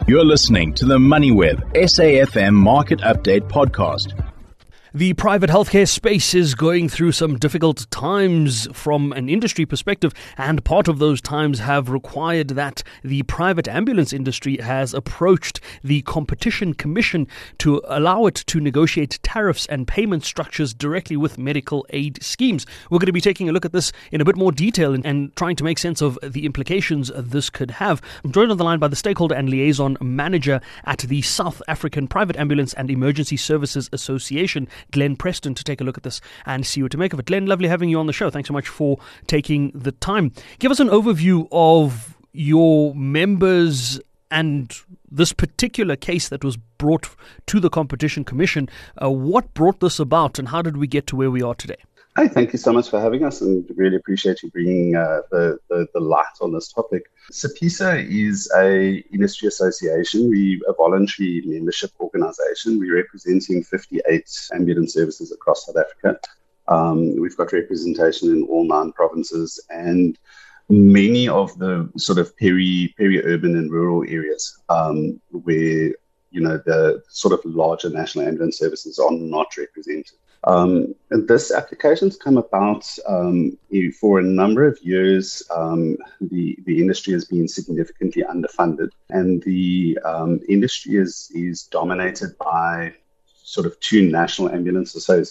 You're listening to the MoneyWeb SAFM Market Update Podcast. The private healthcare space is going through some difficult times from an industry perspective, and part of those times have required that the private ambulance industry has approached the Competition Commission to allow it to negotiate tariffs and payment structures directly with medical aid schemes. We're going to be taking a look at this in a bit more detail and trying to make sense of the implications this could have. I'm joined on the line by the Stakeholder and Liaison Manager at the South African Private Ambulance and Emergency Services Association, Glenn Preston, to take a look at this and see what to make of it. Glenn, lovely having you on the show. Thanks so much for taking the time. Give us an overview of your members and this particular case that was brought to the Competition Commission. What brought this about and how did we get to where we are today? Hi, thank you so much for having us, and really appreciate you bringing the light on this topic. SAPISA is a industry association. We're a voluntary membership organisation. We're representing 58 ambulance services across South Africa. We've got representation in all 9 provinces and many of the sort of peri-urban and rural areas where the sort of larger national ambulance services are not represented. And this application's come about for a number of years. The industry has been significantly underfunded, and the industry is dominated by sort of 2 national ambulance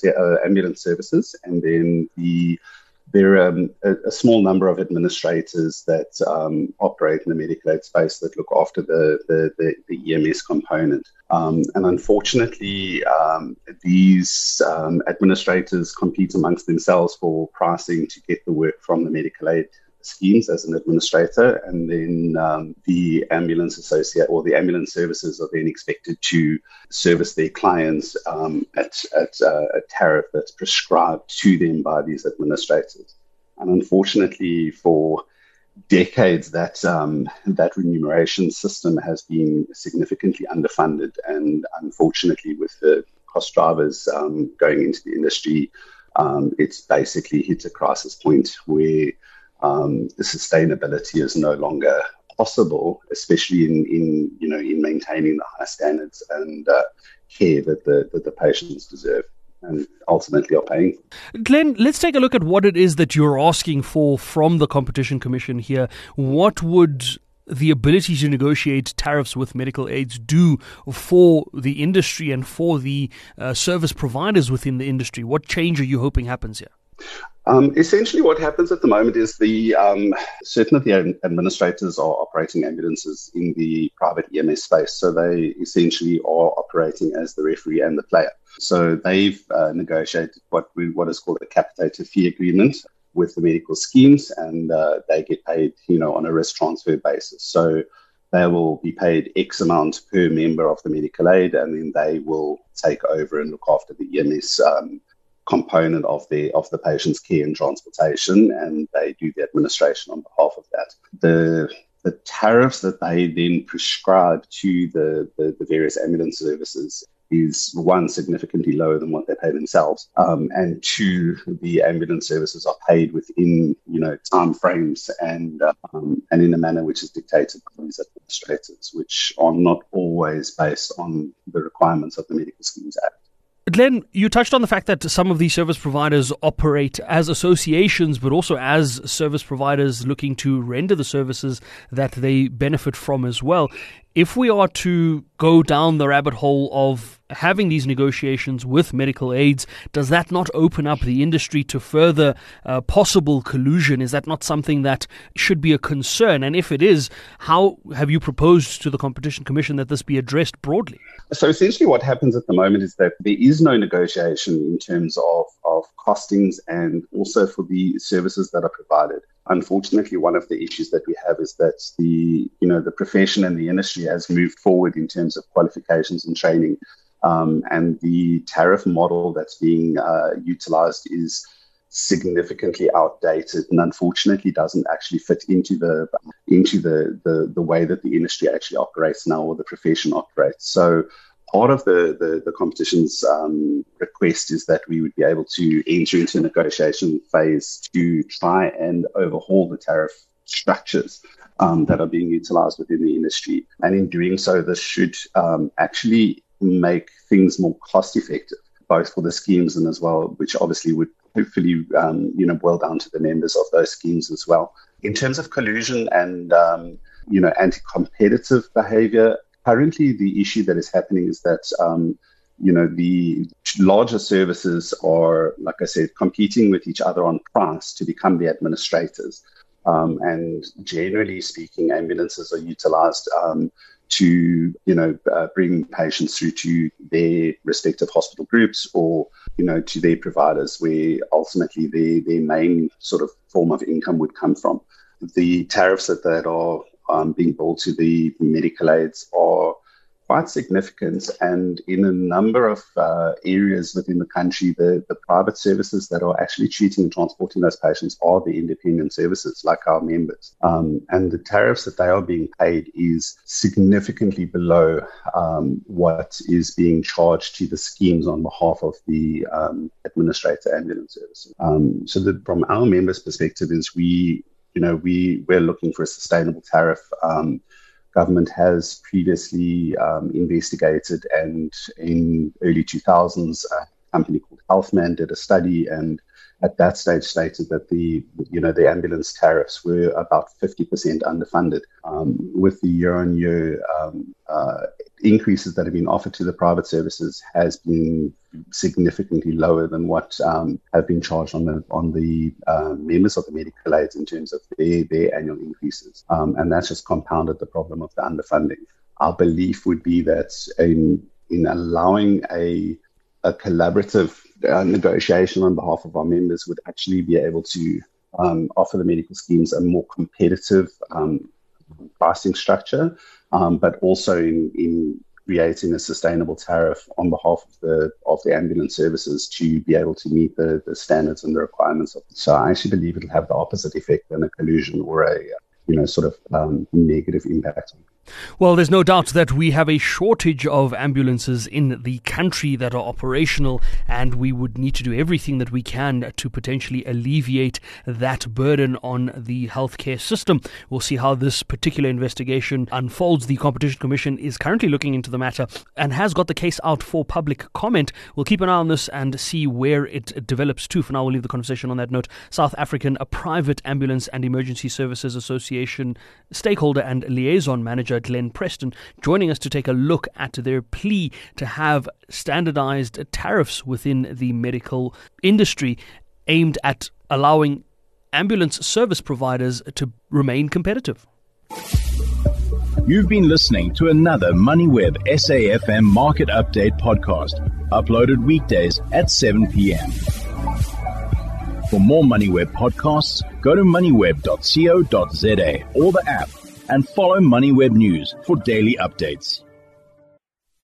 services, and then there are a small number of administrators that operate in the medical aid space that look after the EMS component. And unfortunately, these administrators compete amongst themselves for pricing to get the work from the medical aid schemes as an administrator, and then the ambulance services are then expected to service their clients at a tariff that's prescribed to them by these administrators. And unfortunately, for decades, that remuneration system has been significantly underfunded, and unfortunately, with the cost drivers going into the industry, it's basically hit a crisis point where the sustainability is no longer possible, especially in maintaining the high standards and care that the patients deserve and ultimately are paying. Glenn, let's take a look at what it is that you're asking for from the Competition Commission here. What would the ability to negotiate tariffs with medical aids do for the industry and for the service providers within the industry? What change are you hoping happens here? Essentially, what happens at the moment is certain of the administrators are operating ambulances in the private EMS space, so they essentially are operating as the referee and the player. So they've negotiated what is called a capitated fee agreement with the medical schemes, and they get paid, on a risk transfer basis. So they will be paid X amount per member of the medical aid, and then they will take over and look after the EMS component of the patient's care and transportation, and they do the administration on behalf of that. The tariffs that they then prescribe to the various ambulance services is, 1, significantly lower than what they pay themselves, and 2, the ambulance services are paid within time frames and in a manner which is dictated by these administrators, which are not always based on the requirements of the Medical Schemes Act. Glenn, you touched on the fact that some of these service providers operate as associations, but also as service providers looking to render the services that they benefit from as well. If we are to go down the rabbit hole of having these negotiations with medical aids, does that not open up the industry to further possible collusion? Is that not something that should be a concern? And if it is, how have you proposed to the Competition Commission that this be addressed broadly? So essentially what happens at the moment is that there is no negotiation in terms of costings and also for the services that are provided. Unfortunately, one of the issues that we have is that the profession and the industry has moved forward in terms of qualifications and training, and the tariff model that's being utilized is significantly outdated and unfortunately doesn't actually fit into the way that the industry actually operates now, or the profession operates. So part of the competition's request is that we would be able to enter into a negotiation phase to try and overhaul the tariff structures that are being utilized within the industry. And in doing so, this should actually make things more cost effective, both for the schemes and as well, which obviously would hopefully, boil down to the members of those schemes as well. In terms of collusion and, anti-competitive behavior, currently the issue that is happening is that, the larger services are, like I said, competing with each other on price to become the administrators. And generally speaking, ambulances are utilized to, bring patients through to their respective hospital groups or, to their providers, where ultimately their main sort of form of income would come from. The tariffs that are being billed to the medical aids are quite significant, and in a number of areas within the country, the private services that are actually treating and transporting those patients are the independent services, like our members. And the tariffs that they are being paid is significantly below what is being charged to the schemes on behalf of the administrator ambulance services. So from our members' perspective is we're looking for a sustainable tariff. Government has previously investigated, and in early 2000s, a company called Healthman did a study, and at that stage stated that the ambulance tariffs were about 50% underfunded. With the year-on-year increases that have been offered to the private services has been significantly lower than what have been charged on the members of the medical aids in terms of their annual increases. And that's just compounded the problem of the underfunding. Our belief would be that in allowing a collaborative negotiation on behalf of our members would actually be able to offer the medical schemes a more competitive pricing structure, but also in creating a sustainable tariff on behalf of the ambulance services to be able to meet the standards and the requirements of it. So I actually believe it'll have the opposite effect than a collusion or a negative impact. Well, there's no doubt that we have a shortage of ambulances in the country that are operational, and we would need to do everything that we can to potentially alleviate that burden on the healthcare system. We'll see how this particular investigation unfolds. The Competition Commission is currently looking into the matter and has got the case out for public comment. We'll keep an eye on this and see where it develops to. For now, we'll leave the conversation on that note. South African Private Ambulance and Emergency Services Association stakeholder and liaison manager Glenn Preston joining us to take a look at their plea to have standardized tariffs within the medical industry aimed at allowing ambulance service providers to remain competitive. You've been listening to another MoneyWeb SAFM Market Update podcast, uploaded weekdays at 7 p.m. For more MoneyWeb podcasts, go to moneyweb.co.za or the app, and follow MoneyWeb News for daily updates.